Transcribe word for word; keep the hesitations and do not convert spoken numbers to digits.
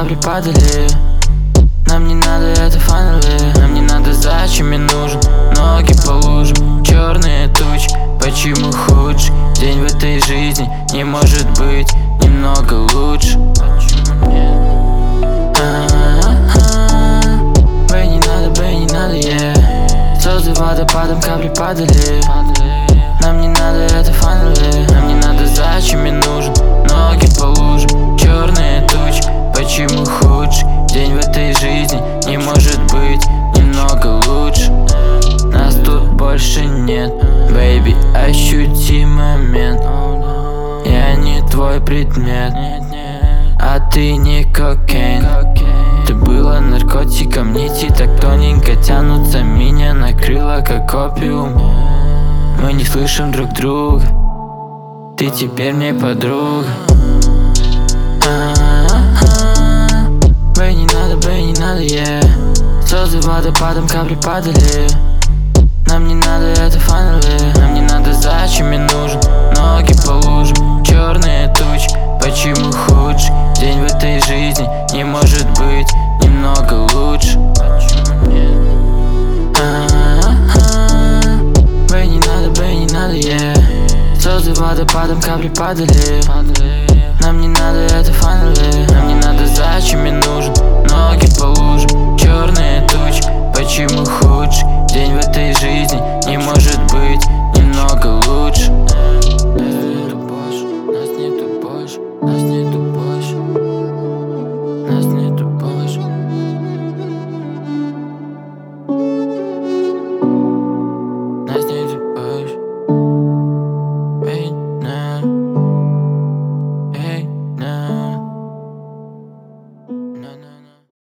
капли падали. Нам не надо, это фаналы. Нам не надо, зачем мне нужен. Ноги по лужам, черные тучи. Почему худший день в этой жизни не может быть немного лучше? Почему нет? Бэй, не надо, бэй, не надо, yeah. Слезы водопадом, капли падали. Нам не надо, это фаналы. Нам не надо, зачем мне нужен. Ноги по лужам, черные тучи. Почему худший день в этой жизни не может быть немного лучше? Нас тут больше нет, бэйби, ощути момент. Я не твой предмет, а ты не кокейн. Ты была наркотиком, нити так тоненько тянутся. Меня накрыло как опиум. Мы не слышим друг друга. Ты теперь мне подруга. Бэй, не надо, бэй, не надо, yeah. Слезы водопадом, капли падали. Нам не надо, это фаналы. Нам не надо, зачем мне нужен. Ноги по лужам, черные тучи. Почему худший день в этой жизни не может быть немного лучше? Почему нет? Бэй, не надо, бэй, не надо, yeah. Слезы водопадом, капли падали.